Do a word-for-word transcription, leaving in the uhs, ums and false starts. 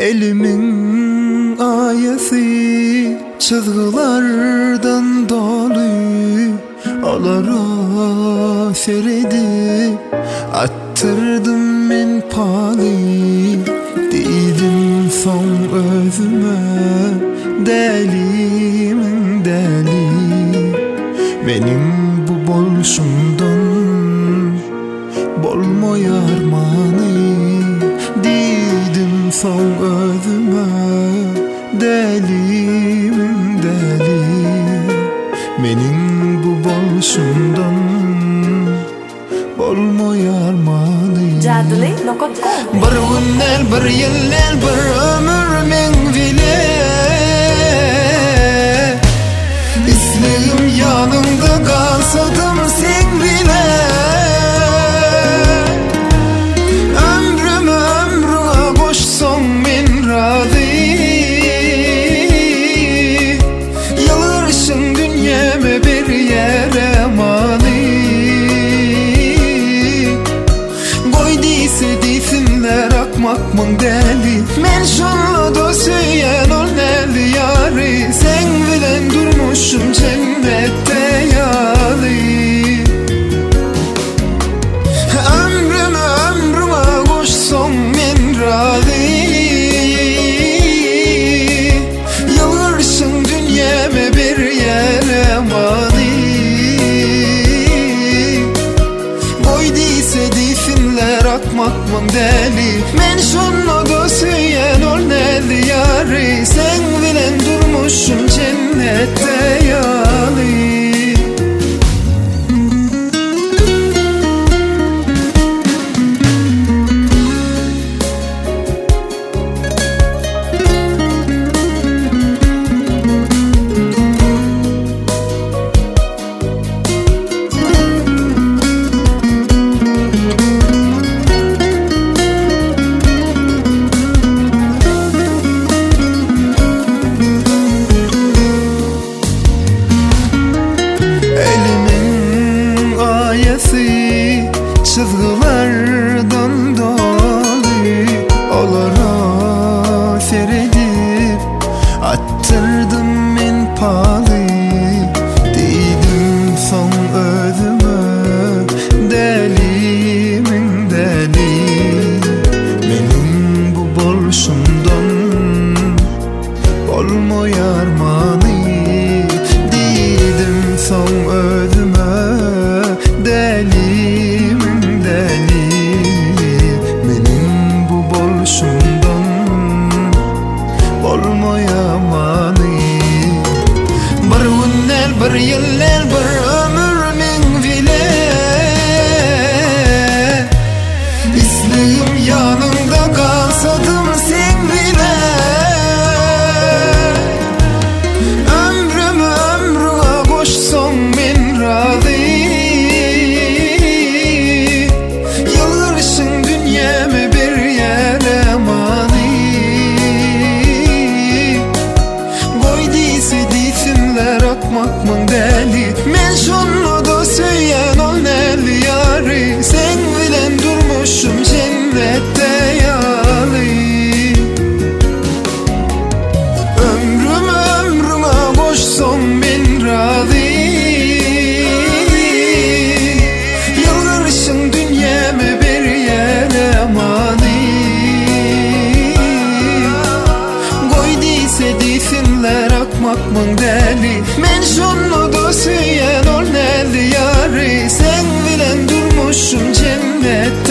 Elimin ayesi çizgilerden dolu, alara seredip attırdım men pali. Dedim son özüme delimin deli, benim bu bolşumdan bolmoyar mani. Dedim son özüme delimin deli, benim bu bolşumdan bolmoyar mani. Jadli nokot kom. Bir günler, bir yıllar, bir ömür men bile İslim yanımda kalsadım sen bile. Ömrümü ömrüne koşsam men razı, yılırışın dünyeme bir yere mani. Koy deyse deysinler akmak mın deli, men şunla da söyleyen ol neli yari. Sen bilen durmuşum cennette yali. Ömrümü ömrüme koşsam men razı, yılırışın dünyeme bir yere mani. Koy deyse deysinler akmak mın deli, men şunla da söyleyen ol neli yari. Sen bilen durmuşum cennette yali. Çizgilerden dolu, alara seredip attırdım men pali. Dedim son özüme delimin deli, benim bu bolşumdan bolmoyar mani. Dedim son özüme delimin deli, benim bu bolşumdan bolmoya mani. Bir günler, bir yıllar, bir ömür men bile İslim yanımda kalsadım sen bile. Ömrümü ömrüne koşsam men razı, yılırışın dünyeme bir yere mani. Koy deyse deysinler akmak mın deli, men şunla da söyleyen ol neli yari. Sen bilen durmuşum cennette yali. Ömrümü ömrüne koşsam men razı, yılırışın dünyeme bir yere mani. Koy deyse deysinler akmak mın deli, men şunla da söyleyen ol neli yari. Sen bilen durmuşum cennette